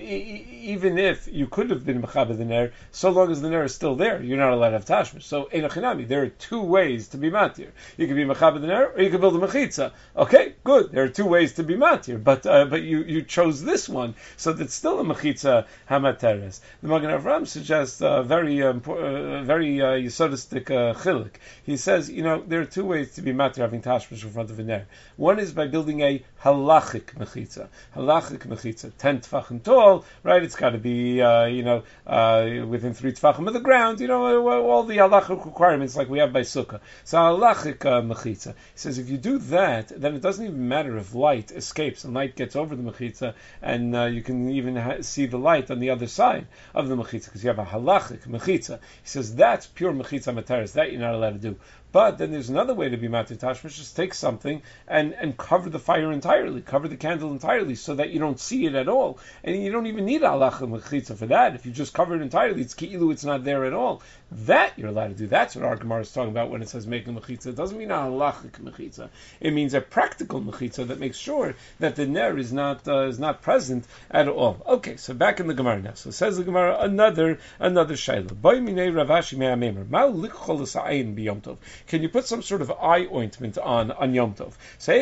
[SPEAKER 1] even if you could have been mechaber the ner, so long as the ner is still there, you're not allowed to have tashmish. So enochinami, there are two ways to be matir. You can be mechaber the ner, or you can build a mechitza. Okay, good. There are two ways to be matir, but uh, but you, you chose this one, so that's still a mechitza hamateres. The Magen Avraham suggests a very uh, uh, very uh, yesodistic uh, chilik. He says, you know, there are two ways to be matir having tashmish in front of a ner. One is by building a halachic mechitza. Halachic mechitza, ten tfachim tall, right? It's got to be, uh, you know, uh, within three tfachim of the ground. You know, all the halachic requirements like we have by sukkah. So halachic uh, mechitza. He says if you do that, then it doesn't even matter if light escapes and light gets over the mechitza, and uh, you can even ha- see the light on the other side of the mechitza because you have a halachic mechitza. He says that's pure mechitza materis. That you're not allowed to do. But then there's another way to be matir tashmish, just take something and, and cover the fire entirely, cover the candle entirely, so that you don't see it at all. And you don't even need halacha mechitza for that. If you just cover it entirely, it's ki'ilu, it's not there at all. That you're allowed to do. That's what our Gemara is talking about when it says making mechitza. It doesn't mean a halachic mechitza. It means a practical mechitza that makes sure that the ner is not uh, is not present at all. Okay, so back in the Gemara now. So says the Gemara another another shayla. Boy minei Ravashi me'amemer. Ma lichol sa'ayin b'yom tov. Can you put some sort of eye ointment on on Yom Tov? Say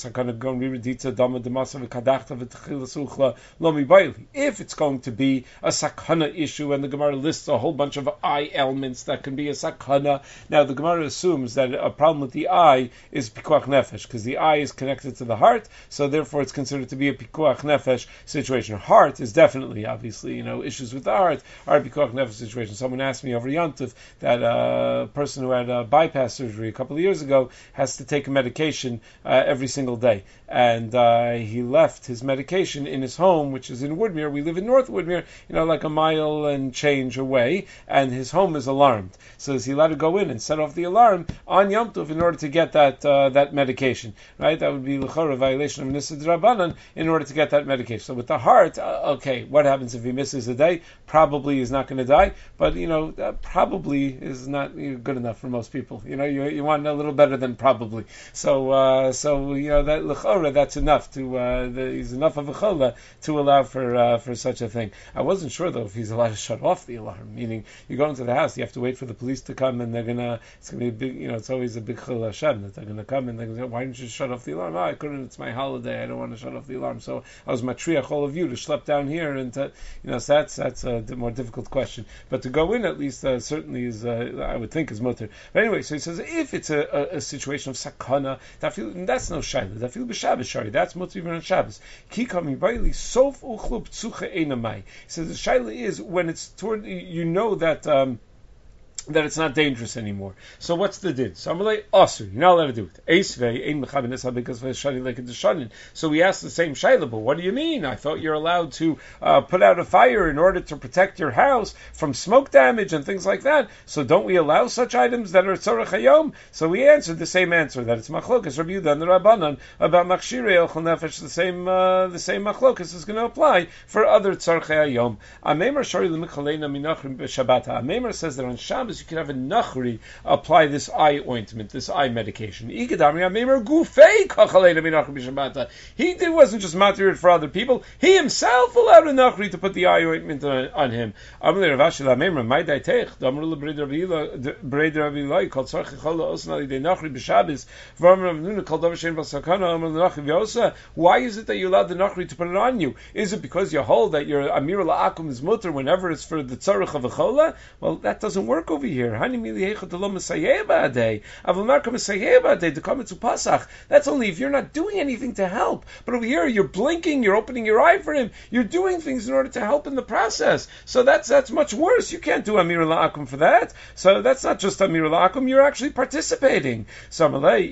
[SPEAKER 1] if it's going to be a sakana issue, and the Gemara lists a whole bunch of eye ailments that can be a sakana. Now the Gemara assumes that a problem with the eye is pikuach nefesh, because the eye is connected to the heart, so therefore it's considered to be a pikuach nefesh situation. Heart is definitely, obviously, you know, issues with the heart are a pikuach nefesh situation. Someone asked me over Yom Tov that a person who had a bypass surgery a couple of years ago has to take a medication uh, every single day, and uh, he left his medication in his home, which is in Woodmere. We live in North Woodmere, you know, like a mile and change away, and his home is alarmed. So is he allowed to go in and set off the alarm on Yom Tov in order to get that uh, that medication? Right? That would be l'chora violation of Nisa D'Rabbanan, in in order to get that medication. So with the heart, uh, okay, what happens if he misses a day? Probably he's not going to die, but you know, uh, probably is not you know, good enough for most people. You know, you you want a little better than probably. So uh, so you know that l'chora, that's enough to uh, the, he's enough of a chola to allow for uh, for such a thing. I wasn't sure though if he's allowed to shut off the alarm. Meaning, you go into the house, you have to wait for the police to come, and they're gonna it's gonna be a big you know it's always a big chil Hashem that they're gonna come and they're gonna say, why didn't you shut off the alarm? Oh, I couldn't. It's my holiday. I don't want to shut off the alarm. So I was matriach all of you to schlep down here and to, you know so that's that's a more difficult question. But to go in at least uh, certainly is uh, I would think is mutter. But anyway, so he says if it's a, a, a situation of sakana, that feel, that's no shaila. That feel b'Shabbos shari. That's mutter even on Shabbos. Ki kami b'ayli sof uchlup tzucha einamai. He says the shaila is when it's toward you know that. Um, that it's not dangerous anymore. So what's the din? So I'm like, Asr, you're not allowed to do it. So we asked the same shayla, but what do you mean? I thought you're allowed to uh, put out a fire in order to protect your house from smoke damage and things like that. So don't we allow such items that are tzorech hayom? So we answered the same answer, that it's machlokas Rabbi Yehuda and the Rabbanan about machshirei elchel nefesh. The same uh, the same machlokas is going to apply for other tzorech hayom. Ameimar shari l'michaleina minachrim b'Shabbat. Ameimar says that on Shabbos you can have a nachri apply this eye ointment, this eye medication. He did wasn't just material for other people. He himself allowed a nachri to put the eye ointment on, on him. Why is it that you allowed the nachri to put it on you? Is it because you hold that your amir la'akum is mutter whenever it's for the tzarech of a chola? Well, that doesn't work over here. That's only if you're not doing anything to help. But over here, you're blinking, you're opening your eye for him, you're doing things in order to help in the process. So that's that's much worse. You can't do Amir La'akum for that. So that's not just Amir La'akum, you're actually participating. So Rav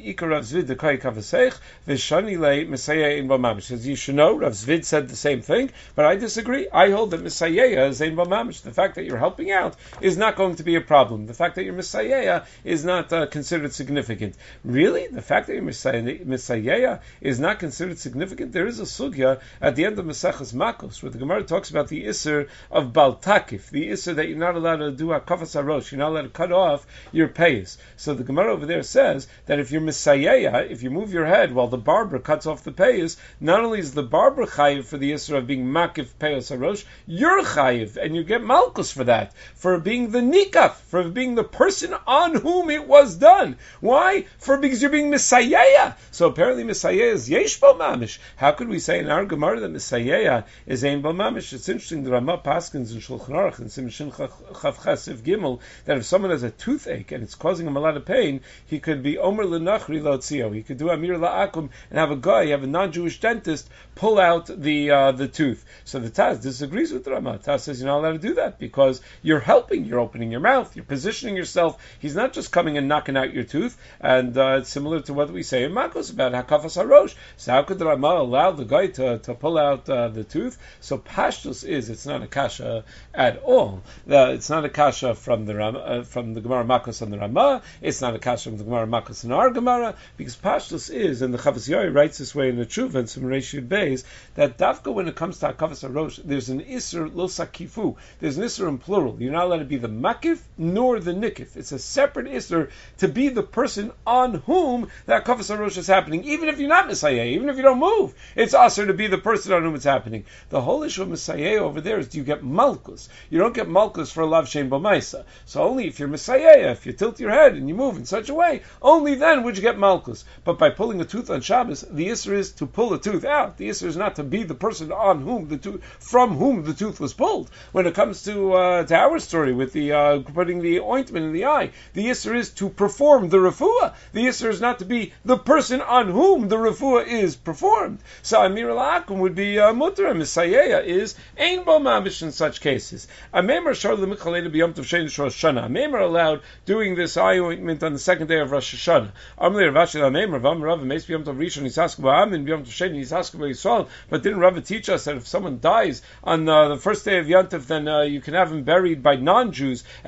[SPEAKER 1] Zvid you should know, Rav Zvid said the same thing, but I disagree. I hold that Misayeh is Ein B'Mamish. The fact that you're helping out is not going to be a problem. The fact that you're Misayeh is not uh, considered significant. Really? The fact that you're Misayeh is not considered significant? There is a sugya at the end of Maseches Makos where the Gemara talks about the Isser of Bal Takif, the Isser that you're not allowed to do a Kafas HaRosh, you're not allowed to cut off your payas. So the Gemara over there says that if you're Misayeh, if you move your head while the barber cuts off the payas, not only is the barber chayiv for the Isser of being Makif Payas HaRosh, you're chayiv, and you get Malkus for that, for being the Nikaf, for being the person on whom it was done. Why? For because you're being Misayeh. So apparently Misayeh is Yesh Bo Mamish. How could we say in our Gemara that Misayeh is Ein Bo Mamish? It's interesting, the Ramah Paskins in Shulchan Aruch and Simshin Chav Chasiv Gimel, that if someone has a toothache and it's causing him a lot of pain, he could be Omer L'Nachri Lotzio. He could do Amir La'akum and have a guy, have a non-Jewish dentist, pull out the uh, the tooth. So the Taz disagrees with the Ramah. Taz says you're not allowed to do that because you're helping, you're opening your mouth, you're positioning yourself. He's not just coming and knocking out your tooth, and uh, it's similar to what we say in Makos about Hakafas HaRosh. So how could the Ramah allow the guy to, to pull out uh, the tooth? So Pashtus is, it's not a kasha at all. Uh, it's not a kasha from the Ramah, uh, from the Gemara Makos and the Ramah. It's not a kasha from the Gemara Makos and our Gemara, because Pashtus is, and the Chavos Yair writes this way in the Tshuva and some Reshut Beis, that Dafka when it comes to Hakafas HaRosh, there's an Isser lo sakifu. There's an Isser in plural. You're not allowed to be the Makif nor the Nikif. It's a separate Isser to be the person on whom that Hakafas HaRosh is happening, even if you're not Messiah, even if you don't move. It's Asr to be the person on whom it's happening. The whole issue of Messiah over there is, do you get Malkus? You don't get Malkus for a Lav Shem B'Maisa. So only if you're Messiah, if you tilt your head and you move in such a way, only then would you get Malkus. But by pulling a tooth on Shabbos, the Isser is to pull a tooth out. The Isser is not to be the person on whom the tooth, from whom the tooth was pulled. When it comes to uh, to our story with the uh, putting the ointment in the eye, the Isser is to perform the refuah. The Isser is not to be the person on whom the refuah is performed. So Amir La'akum would be uh, mutter, and Misayeh is Ein Bo Mamish in such cases. A member showed the Michaleda b'Yom Tov Shein Rosh Hashanah. A member allowed doing this eye ointment on the second day of Rosh Hashanah. Amir Ravashi La Member Vam Rav Meis b'Yom Tov Rishon Yisasku Ba'amin b'Yom Tov Shein Yisasku B'Yisrael. But didn't Rav teach us that if someone dies on uh, the first day of Yom Tov, then uh, you can have him buried by non-Jews, and if he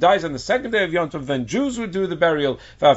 [SPEAKER 1] dies on the second day of Yom Tov, then Jews would do the burial.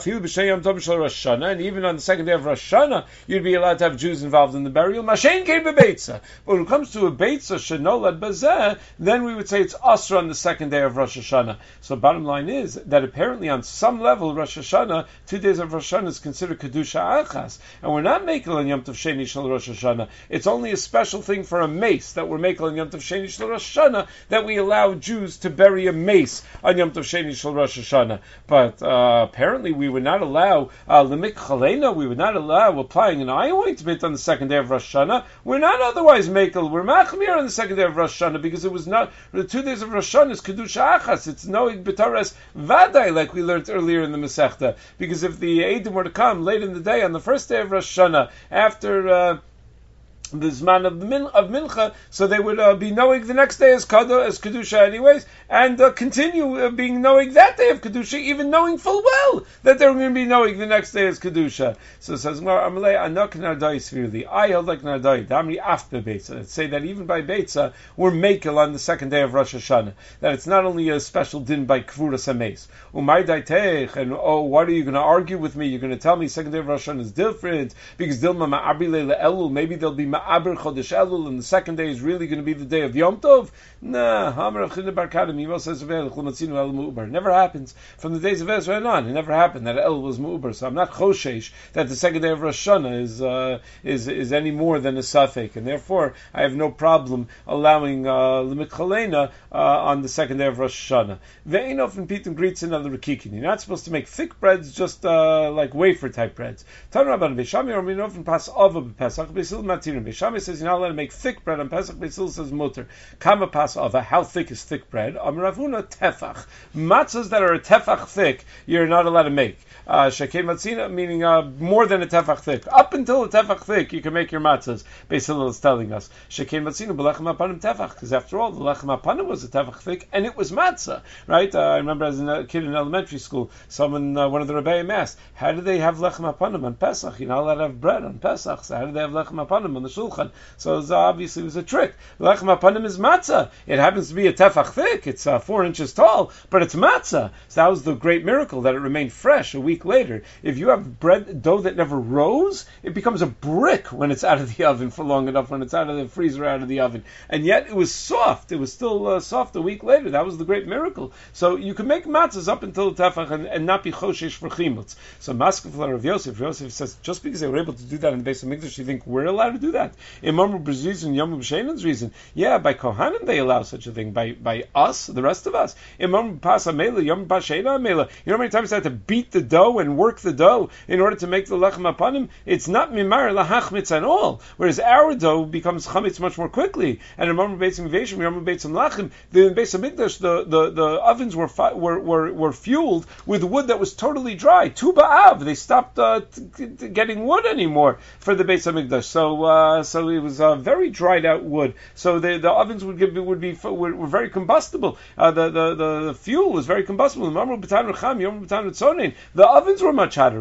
[SPEAKER 1] And even on the second day of Rosh Hashanah, you'd be allowed to have Jews involved in the burial. Mashen came bebeitza. But when it comes to a beitza shenolad bazeh, then we would say it's asra on the second day of Rosh Hashanah. So bottom line is that apparently on some level Rosh Hashanah, two days of Rosh Hashanah is considered kedusha achas, and we're not making on Yom Tov Sheni Shel Rosh Hashanah. It's only a special thing for a mace that we're making on Yom Tov Sheni Shel Rosh Hashanah, that we allow Jews to bury a mace on Yom Tov Sheni Shel Rosh Hashanah. But uh, apparently we would not allow lemik chalena. We would not allow applying an eye ointment on the second day of Rosh Hashanah. We're not otherwise makel. We're machmir on the second day of Rosh Hashanah because it was not the two days of Rosh Hashanah is kedusha achas. It's noig b'taras vadai, like we learned earlier in the Masechta. Because if the Eidim were to come late in the day on the first day of Rosh Hashanah after uh, the Zman of the min, of Mincha, so they would uh, be knowing the next day as Kada, as Kedusha anyways, and uh, continue uh, being knowing that day of Kedusha, even knowing full well that they're going to be knowing the next day as Kedusha. So it says, Amalei Anak Nardai Svirli. I held like Nardai, Damri Afbe Beitza. Let's say that even by Beitza, we're Makel on the second day of Rosh Hashanah. That it's not only a special din by Kvuras HaMeis. Umay Daitech, and oh, what are you going to argue with me? You're going to tell me second day of Rosh Hashanah is different, because Dilma Ma'abile Elul, maybe there'll be Aber Chodesh Elul, and the second day is really going to be the day of Yom Tov? Nah, Hamar of Chida Bar Kadim, Yimo says, never happens. From the days of Ezra and on, it never happened that El was Mu'ubar. So I'm not Choshesh that the second day of Rosh Hashanah is, uh, is, is any more than a Safek, and therefore I have no problem allowing Limit Chalena uh, on the second day of Rosh Hashanah. Ve'enof and Pitum Gritz and other Rikikin. You're not supposed to make thick breads, just uh, like wafer type breads. Tan Rabban Ve'shami or Minof and Pas Ava B'Pesach B'Sil Matirim. Ve'shami says you're not allowed to make thick bread on Pesach. B'Sil says Mutter. Kama Pas Ava. How thick is thick bread? Am Ravuna Tefach. Matzahs that are a tefach thick, you're not allowed to make. Uh, Shekei matzina, meaning uh, more than a tefach thick. Up until a tefach thick, you can make your matzahs. Beis Hillel is telling us. Shekei matzina b'lechem apanim tefach, because after all, the lechem apanim was a tefach thick, and it was matzah, right? Uh, I remember as a kid in elementary school, someone, uh, one of the rebbeim asked, how do they have lechem apanim on Pesach? You're not allowed to have bread on Pesach, so how do they have lechem apanim on the shulchan? So it was, uh, obviously it was a trick. Lechem apanim is matzah. It happens to be a tefach thick. It's uh, four inches tall, but it's matzah. So that was the great miracle, that it remained fresh a week later. If you have bread dough that never rose, it becomes a brick when it's out of the oven for long enough, when it's out of the freezer, out of the oven. And yet it was soft. It was still uh, soft a week later. That was the great miracle. So you can make matzahs up until the tefach and, and not be choshesh for chimutz. So Maskefla Rav Yosef, Yosef says, just because they were able to do that in the Beis HaMikdash, you think we're allowed to do that? Imam B'Ziz and Yom B'Sheinan's reason, yeah, by Kohanim they allow such a thing. By by us, the rest of us, Imam Pas Amela, Yom B'Sheina Amela. You know how many times I had to beat the dough and work the dough in order to make the lechem apanim? It's not mimar lahachmitz at all. Whereas our dough becomes chametz much more quickly. And in Mamre Beitzim Veshim, Mamre Beitzim Lachim, the Beis HaMikdash, the, the, the ovens were, fi- were were were fueled with wood that was totally dry. Tu ba'av. They stopped uh, t- t- getting wood anymore for the Beis HaMikdash. So uh, so it was uh, very dried out wood. So the the ovens would give would be were, were very combustible. Uh, the, the the fuel was very combustible. The ovens were much hotter.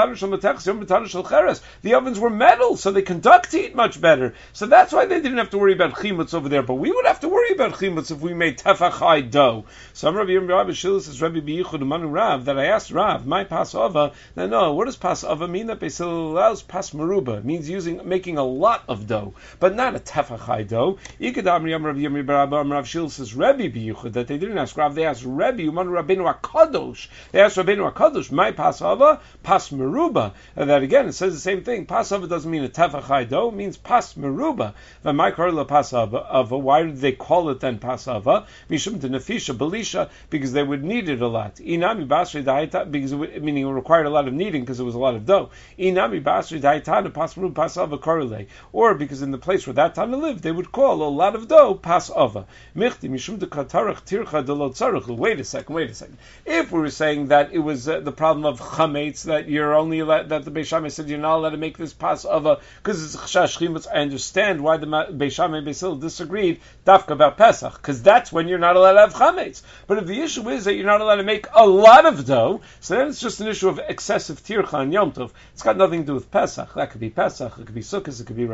[SPEAKER 1] The ovens were metal, so they conduct heat much better. So that's why they didn't have to worry about chimutz over there. But we would have to worry about chimutz if we made tefach high dough. So Rabbi Rabbi Shil says Rabbi B'Yichud Manu Rav that I asked Rav, my pas ava. Now no, what does pas ava mean? That Beis Hillel allows pas meruba. It means using making a lot of dough, but not a tefach high dough. Ikadam Rabbi Rav Shil says Rabbi B'Yichud that they didn't ask Rav, they asked Rabbi Umanu Rabbeinu Hakadosh. They asked Rabbeinu Hakadosh, my pas ava, pas meruba. And that again, it says the same thing. Pas ava doesn't mean a tefach high dough, it means pas meruba. The micro pas ava. Why did they call it then pas ava? Mishum to nefisha belisha, because they would need it a lot. Inami basri daita, because it would, meaning it required a lot of kneading because it was a lot of dough. Inami basri daita pas meruba pas ava korele, or because in the place where that Tana lived, they would call a lot of dough pas ava. Michti mishum de katarach tircha de lo tzarich. Wait a second, wait a second. If we were saying that it was uh, the problem of chametz, that you're only allowed, that the Beis Shammai said you're not allowed to make this pas ava because it's chash chimutz, I understand why the Beis Shammai and Beis Hillel disagreed dafka about Pesach, because that's when you're not allowed to have chametz. But if the issue is that you're not allowed to make a lot of dough, so then it's just an issue of excessive tircha and Yom Tov. It's got nothing to do with Pesach. That could be Pesach, it could be Sukkot, it could be Rosh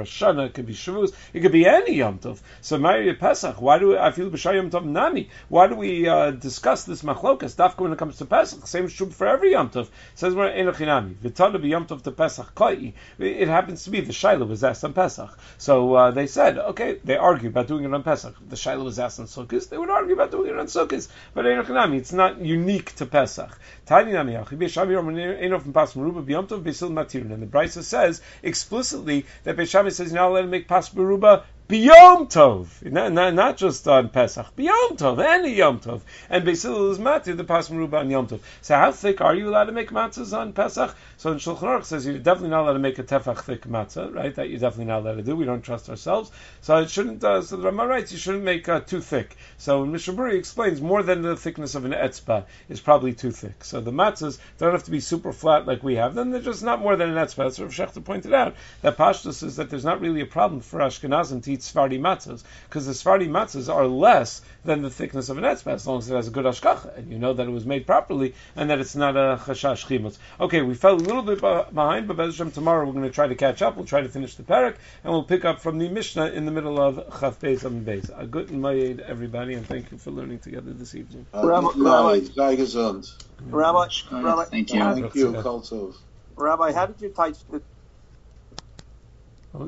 [SPEAKER 1] Rosh Hashanah, it could be Shavuos, it could be any Yom Tov. So Ma'ariv Pesach, why do we, I feel B'Shar Yom Tov Nami? Why do we uh, discuss this machlokas? Dafka when it comes to Pesach, same is true for every Yom Tov. It says we're Enochinami. V'Tada b'Yom Tov to Pesach Koi. It happens to be the Shaila was asked on Pesach. So uh, they said, okay, they argue about doing it on Pesach. The Shaila was asked on Sukkot, they would argue about doing it on Sukkot. But Enochinami, it's not unique to Pesach. Tani Nami Achi B'Shav Yom Enof Pas Meruba b'Yom Tov B'Sil Matirin. And the Brisa says explicitly that Beis Shammai says you're not allowed to make Pas Meruba B'Yom Tov, not, not, not just on Pesach, B'Yom Tov, any Yom Tov. And Beis Hillel is matir the Pas Meruba on Yom Tov. So how thick are you allowed to make matzahs on Pesach? So in Shulchan Aruch says you're definitely not allowed to make a tefach thick matzah, right? That you're definitely not allowed to do. We don't trust ourselves. So it shouldn't, uh, so the Rama writes you shouldn't make uh, too thick. So Mishnah Berurah explains more than the thickness of an etzba is probably too thick. So the matzahs don't have to be super flat like we have them. They're just not more than an etzba. That's what Rav Shechter pointed out. That Pashtus is that there's not really a problem for Ashkenazim to eat Sephardi matzahs, because the Sephardi matzahs are less than the thickness of an etzba, as long as it has a good hashkacha, and you know that it was made properly, and that it's not a chashash chimutz. Okay, we fell a little bit behind, but Be'ez Hashem tomorrow we're going to try to catch up. We'll try to finish the parak, and we'll pick up from the Mishnah in the middle of Chaf Beis Amud Beis. A good mayed, everybody, and thank you for learning together this evening.
[SPEAKER 2] Uh, Rabbi, Rabbi,
[SPEAKER 3] Rabbi,
[SPEAKER 2] Rabbi,
[SPEAKER 3] thank you.
[SPEAKER 2] Thank you, Kultov.
[SPEAKER 4] Rabbi, how did you teach the